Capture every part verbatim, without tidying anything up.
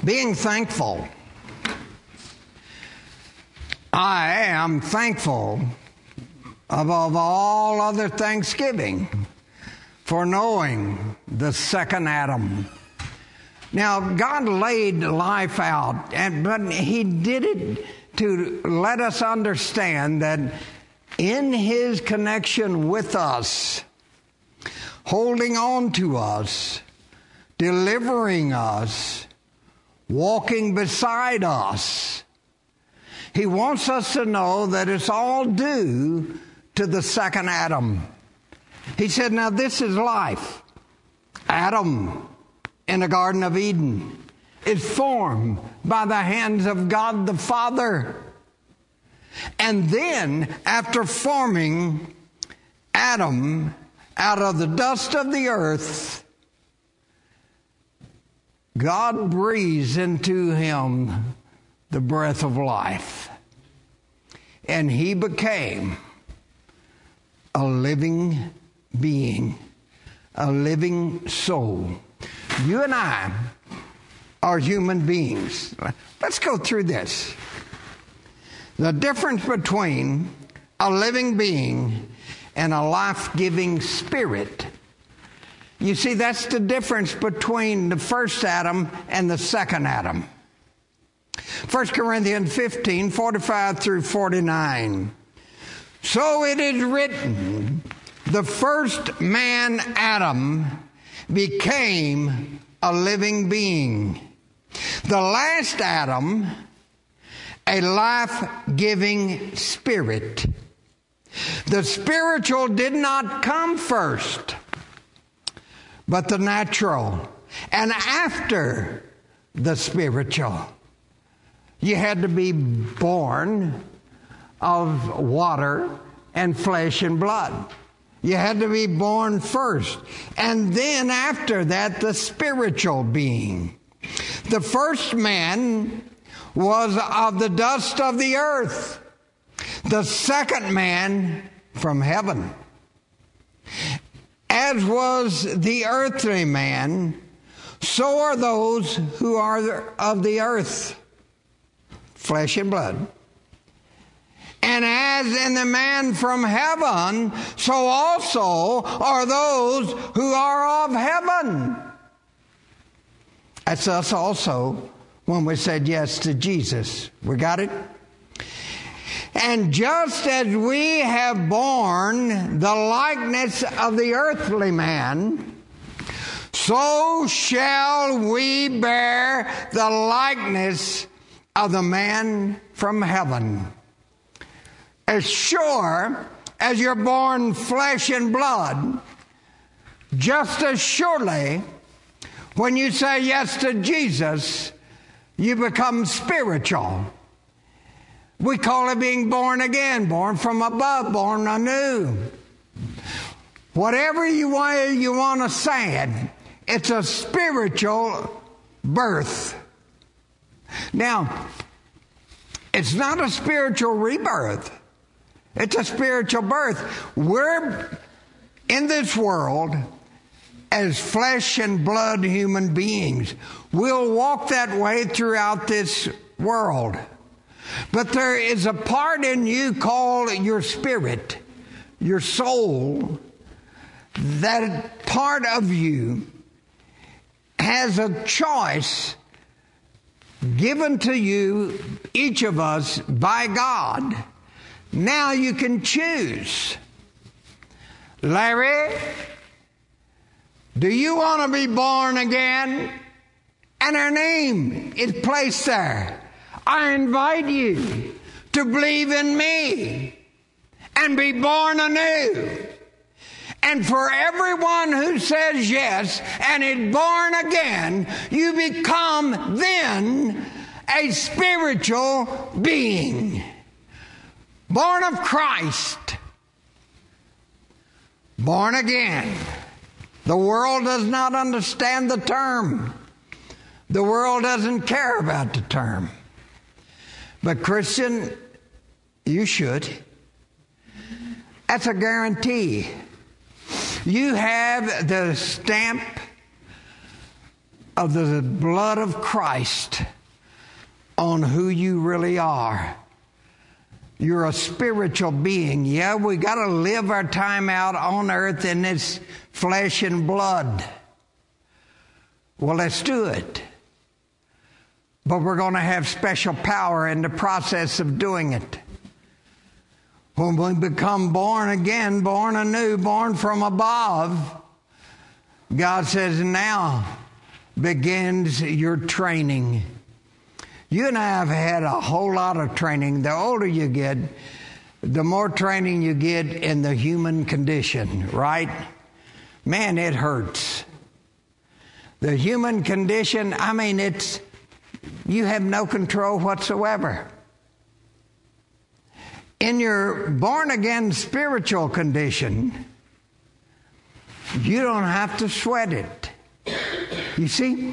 Being thankful. I am thankful above all other thanksgiving for knowing the second Adam. Now, God laid life out, and but He did it to let us understand that in His connection with us, holding on to us, delivering us, walking beside us, He wants us to know that it's all due to the second Adam. He said, now this is life. Adam in the Garden of Eden is formed by the hands of God the Father. And then, after forming Adam out of the dust of the earth, God breathes into him the breath of life. And he became a living being, a living soul. You and I are human beings. Let's go through this. The difference between a living being and a life-giving spirit. You see, that's the difference between the first Adam and the second Adam. First Corinthians fifteen, forty-five through forty-nine. So it is written, the first man, Adam, became a living being. The last Adam, a life-giving spirit. The spiritual did not come first, but the natural. And after the spiritual, you had to be born of water and flesh and blood. You had to be born first. And then after that, the spiritual being. The first man was of the dust of the earth. The second man from heaven. As was the earthly man, so are those who are of the earth, flesh and blood. And as in the man from heaven, so also are those who are of heaven. That's us also when we said yes to Jesus. We got it? And just as we have borne the likeness of the earthly man, so shall we bear the likeness of the man from heaven. As sure as you're born flesh and blood, just as surely when you say yes to Jesus, you become spiritual. We call it being born again, born from above, born anew. Whatever you way you want to say it, it's a spiritual birth. Now, it's not a spiritual rebirth. It's a spiritual birth. We're in this world as flesh and blood human beings. We'll walk that way throughout this world. But there is a part in you called your spirit, your soul. That part of you has a choice given to you, each of us, by God. Now you can choose. Larry, do you want to be born again? And her name is placed there. I invite you to believe in me and be born anew. And for everyone who says yes and is born again, you become then a spiritual being. Born of Christ. Born again. The world does not understand the term. The world doesn't care about the term. But Christian, you should. That's a guarantee. You have the stamp of the blood of Christ on who you really are. You're a spiritual being. Yeah, we got to live our time out on earth in this flesh and blood. Well, let's do it. But we're going to have special power in the process of doing it. When we become born again, born anew, born from above, God says, now begins your training. You and I have had a whole lot of training. The older you get, the more training you get in the human condition, right? Man, it hurts. The human condition, I mean, it's, you have no control whatsoever. In your born-again spiritual condition, you don't have to sweat it. You see,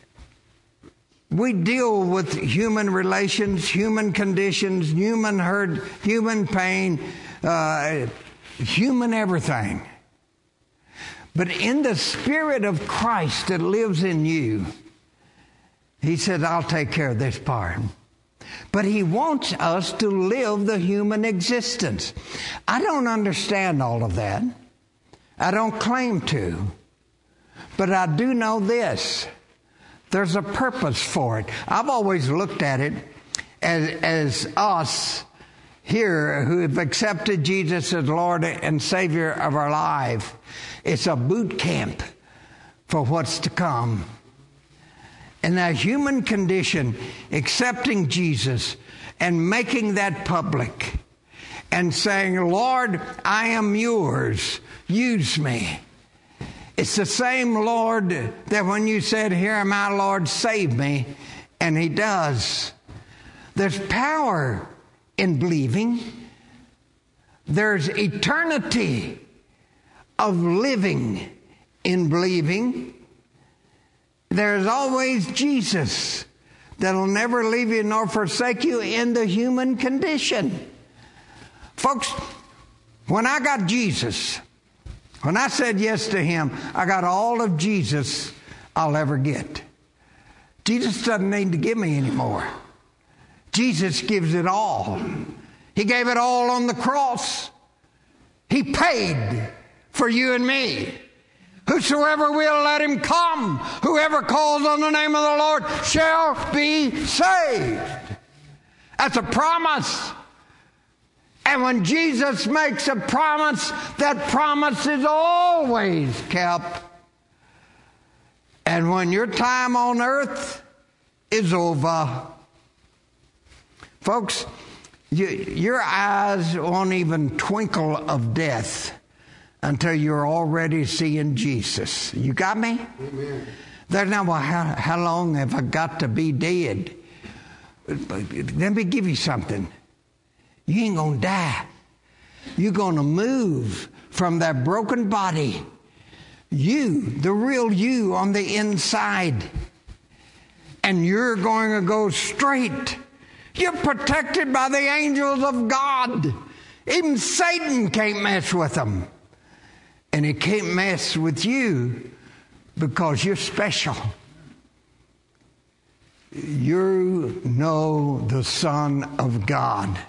we deal with human relations, human conditions, human hurt, human pain, uh, human everything. But in the Spirit of Christ that lives in you, He said, I'll take care of this part. But He wants us to live the human existence. I don't understand all of that. I don't claim to. But I do know this. There's a purpose for it. I've always looked at it as, as us here who have accepted Jesus as Lord and Savior of our life. It's a boot camp for what's to come. In that human condition, accepting Jesus and making that public and saying, Lord, I am yours. Use me. It's the same Lord that when you said, here am I, Lord, save me. And He does. There's power in believing. There's eternity of living in believing. There's always Jesus that'll never leave you nor forsake you in the human condition. Folks, when I got Jesus, when I said yes to Him, I got all of Jesus I'll ever get. Jesus doesn't need to give me anymore. Jesus gives it all. He gave it all on the cross. He paid for you and me. Whosoever will, let him come. Whoever calls on the name of the Lord shall be saved. That's a promise. And when Jesus makes a promise, that promise is always kept. And when your time on earth is over, folks, you, your eyes won't even twinkle of death until you're already seeing Jesus. You got me? Amen. There's now, well, how, how long have I got to be dead? Let me give you something. You ain't going to die. You're going to move from that broken body. You, the real you on the inside. And you're going to go straight. You're protected by the angels of God. Even Satan can't mess with them. And he can't mess with you because you're special. You know the Son of God.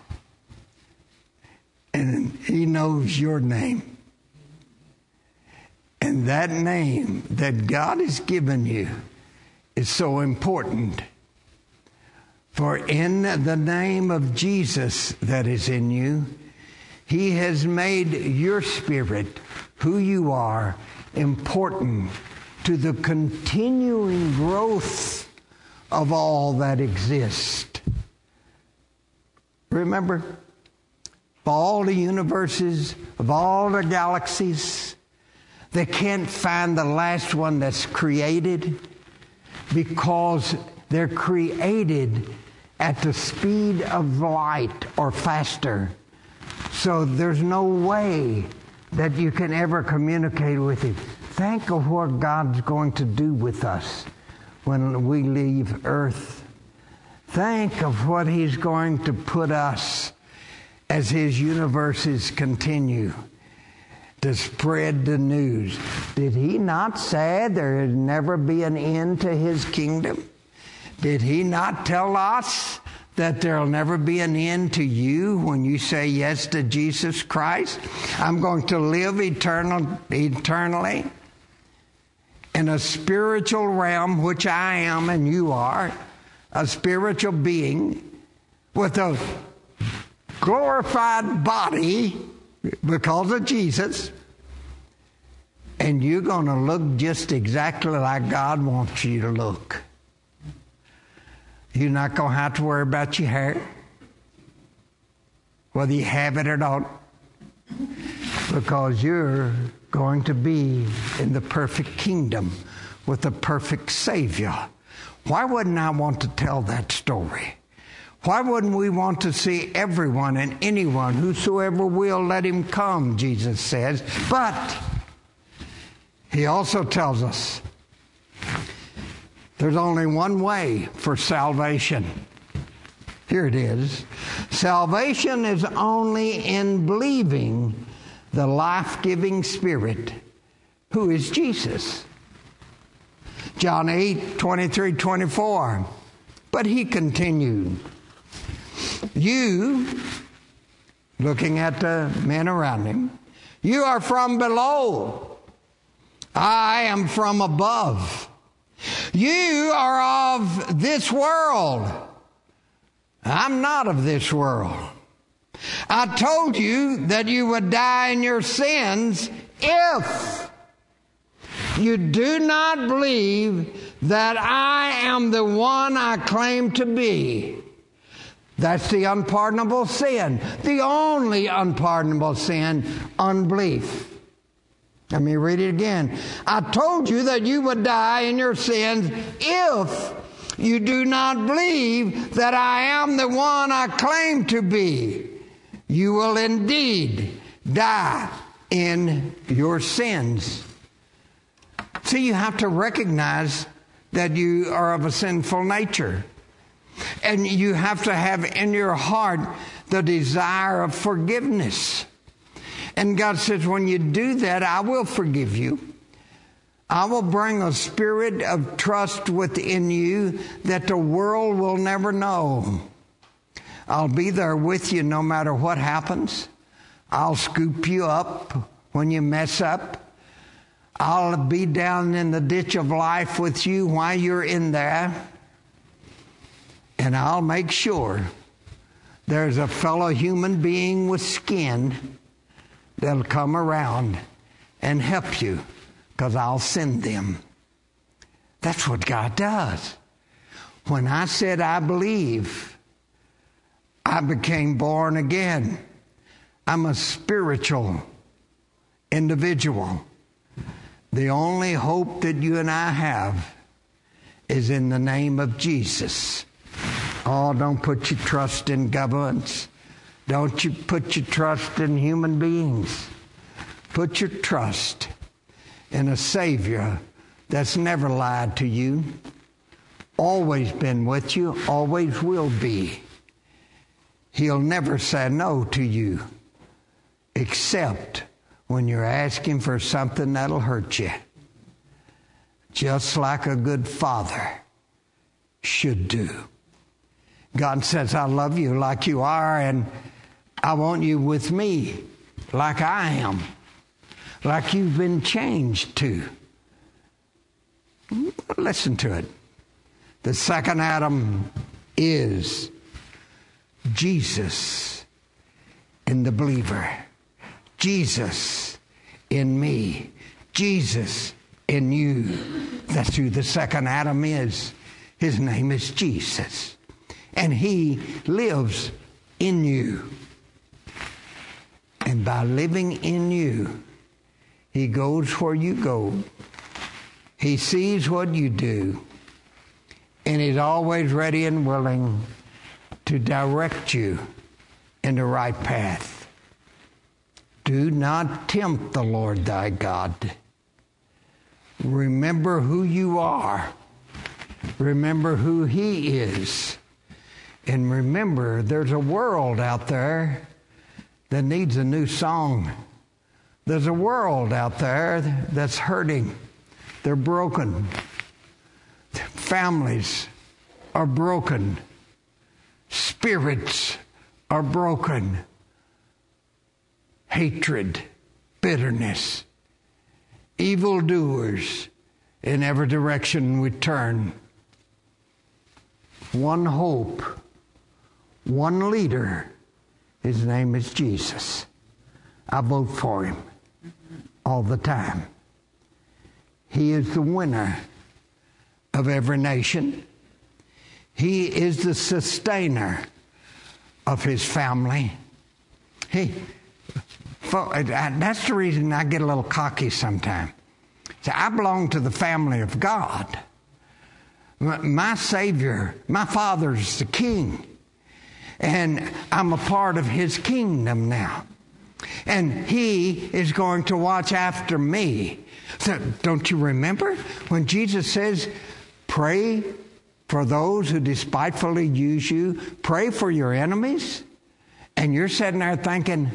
And He knows your name. And that name that God has given you is so important. For in the name of Jesus that is in you, He has made your spirit, who you are, important to the continuing growth of all that exists. Remember, of all the universes, of all the galaxies, they can't find the last one that's created because they're created at the speed of light or faster. So there's no way that you can ever communicate with Him. Think of what God's going to do with us when we leave earth. Think of what He's going to put us as His universes continue. to spread the news. Did he not say there would never be an end to his kingdom? Did he not tell us that there will never be an end to you when you say yes to Jesus Christ? I'm going to live eternal, eternally in a spiritual realm, which I am and you are, a spiritual being with a glorified body because of Jesus, and you're going to look just exactly like God wants you to look. You're not going to have to worry about your hair, whether you have it or not, because you're going to be in the perfect kingdom with the perfect Savior. Why wouldn't I want to tell that story? Why wouldn't we want to see everyone and anyone, whosoever will, let him come, Jesus says. But he also tells us there's only one way for salvation. Here it is. Salvation is only in believing the life-giving Spirit, who is Jesus. John eight, twenty-three, twenty-four. But he continued, you, looking at the men around him, you are from below. I am from above. You are of this world. I'm not of this world. I told you that you would die in your sins if you do not believe that I am the one I claim to be. That's the unpardonable sin. The only unpardonable sin, unbelief. Let me read it again. I told you that you would die in your sins if you do not believe that I am the one I claim to be. You will indeed die in your sins. See, you have to recognize that you are of a sinful nature. And you have to have in your heart the desire of forgiveness. And God says, when you do that, I will forgive you. I will bring a spirit of trust within you that the world will never know. I'll be there with you no matter what happens. I'll scoop you up when you mess up. I'll be down in the ditch of life with you while you're in there. And I'll make sure there's a fellow human being with skin that'll come around and help you, because I'll send them. That's what God does. When I said I believe, I became born again. I'm a spiritual individual. The only hope that you and I have is in the name of Jesus. Oh, don't put your trust in governments. Don't you put your trust in human beings. Put your trust in a Savior that's never lied to you, always been with you, always will be. He'll never say no to you, except when you're asking for something that'll hurt you. Just like a good father should do. God says, I love you like you are, and I want you with me like I am, like you've been changed to. Listen to it. The second Adam is Jesus in the believer. Jesus in me. Jesus in you. That's who the second Adam is. His name is Jesus. And he lives in you. And by living in you, he goes where you go. He sees what you do. And he's always ready and willing to direct you in the right path. Do not tempt the Lord thy God. Remember who you are. Remember who he is. And remember, there's a world out there that needs a new song There's a world out there that's hurting. They're broken. Families are broken. Spirits are broken. Hatred, bitterness, evildoers in every direction we turn. One hope, one leader. His name is Jesus. I vote for him all the time. He is the winner of every nation. He is the sustainer of his family. He, that's the reason I get a little cocky sometimes. See, I belong to the family of God. My Savior, my Father's the King. And I'm a part of his kingdom now. And he is going to watch after me. So don't you remember when Jesus says, pray for those who despitefully use you, pray for your enemies? And you're sitting there thinking,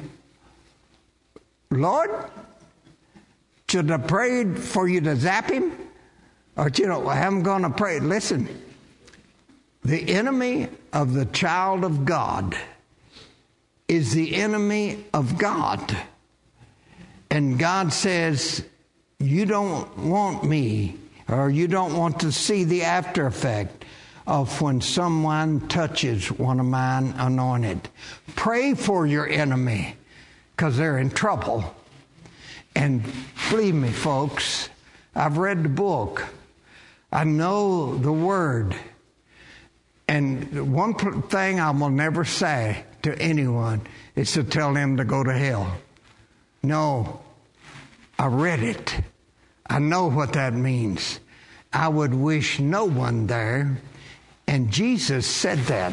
Lord, should I pray for you to zap him? Or, you know, I'm going to pray. Listen, the enemy of the child of God is the enemy of God. And God says, you don't want me, or you don't want to see the after effect of when someone touches one of mine anointed. Pray for your enemy, because they're in trouble. And believe me, folks, I've read the book. I know the word. And one thing I will never say to anyone is to tell them to go to hell. No, I read it. I know what that means. I would wish no one there. And Jesus said that.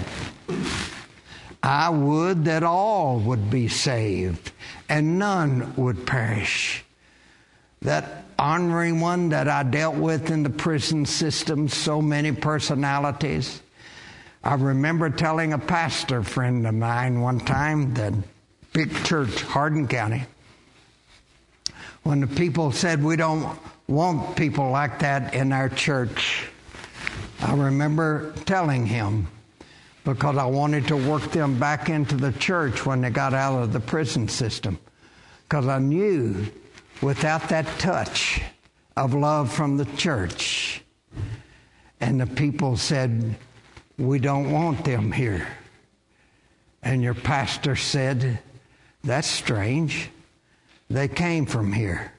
I would that all would be saved and none would perish. That honoring one that I dealt with in the prison system, so many personalities. I remember telling a pastor friend of mine one time, that big church, Hardin County, when the people said we don't want people like that in our church, I remember telling him, because I wanted to work them back into the church when they got out of the prison system. Because I knew without that touch of love from the church, and the people said, we don't want them here. And your pastor said, that's strange. They came from here.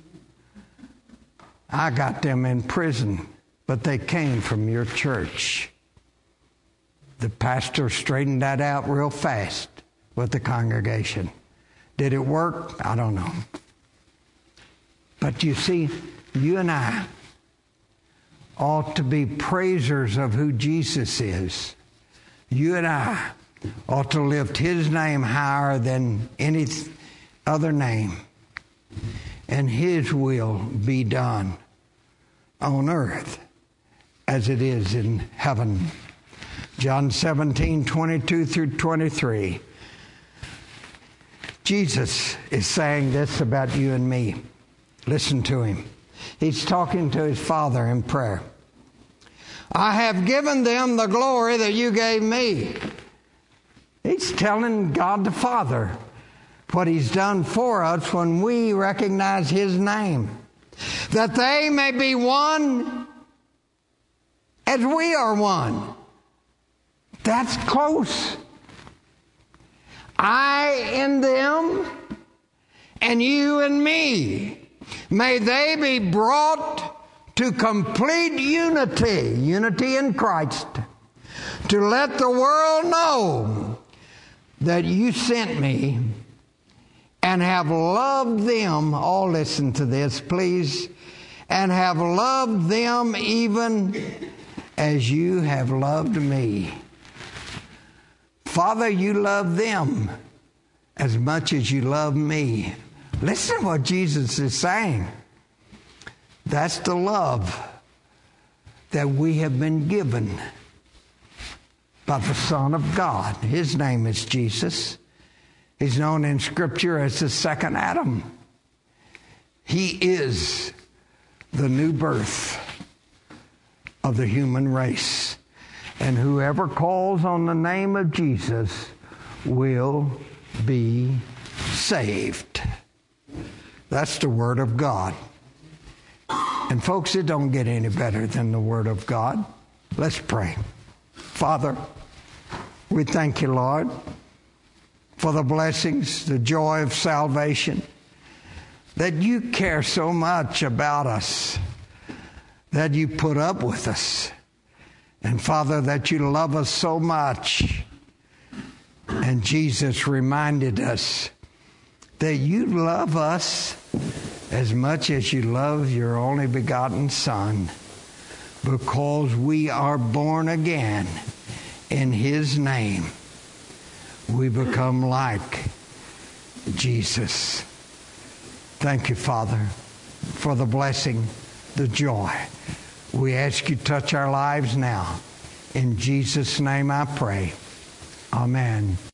I got them in prison, but they came from your church. The pastor straightened that out real fast with the congregation. Did it work? I don't know. But you see, you and I ought to be praisers of who Jesus is. You and I ought to lift his name higher than any other name. And his will be done on earth as it is in heaven. John seventeen, twenty-two through twenty-three. Jesus is saying this about you and me. Listen to him. He's talking to his Father in prayer. I have given them the glory that you gave me. He's telling God the Father what he's done for us when we recognize his name. That they may be one as we are one. That's close. I in them and you in me. May they be brought to complete unity, unity in Christ, to let the world know that you sent me and have loved them. All listen to this, please. And have loved them even as you have loved me. Father, you love them as much as you love me. Listen to what Jesus is saying. That's the love that we have been given by the Son of God. His name is Jesus. He's known in Scripture as the second Adam. He is the new birth of the human race. And whoever calls on the name of Jesus will be saved. That's the Word of God. And folks, it don't get any better than the Word of God. Let's pray. Father, we thank you, Lord, for the blessings, the joy of salvation, that you care so much about us, that you put up with us. And Father, that you love us so much. And Jesus reminded us that you love us as much as you love your only begotten Son, because we are born again in His name. We become like Jesus. Thank you, Father, for the blessing, the joy. We ask you to touch our lives now. In Jesus' name I pray. Amen.